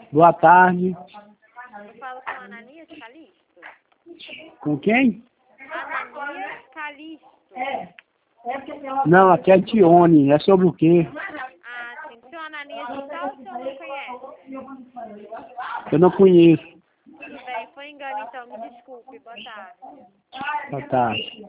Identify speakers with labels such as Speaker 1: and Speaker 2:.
Speaker 1: Boa tarde.
Speaker 2: Eu falo com Ananias Calixto.
Speaker 1: Com quem?
Speaker 2: Ananias Calixto.
Speaker 1: Não, aqui é Tione. É sobre o quê?
Speaker 2: Ah, sim. O senhor Ananias está ou o senhor não conhece?
Speaker 1: Eu não conheço.
Speaker 2: Tudo bem, foi engano então, me desculpe. Boa tarde.
Speaker 1: Boa tarde.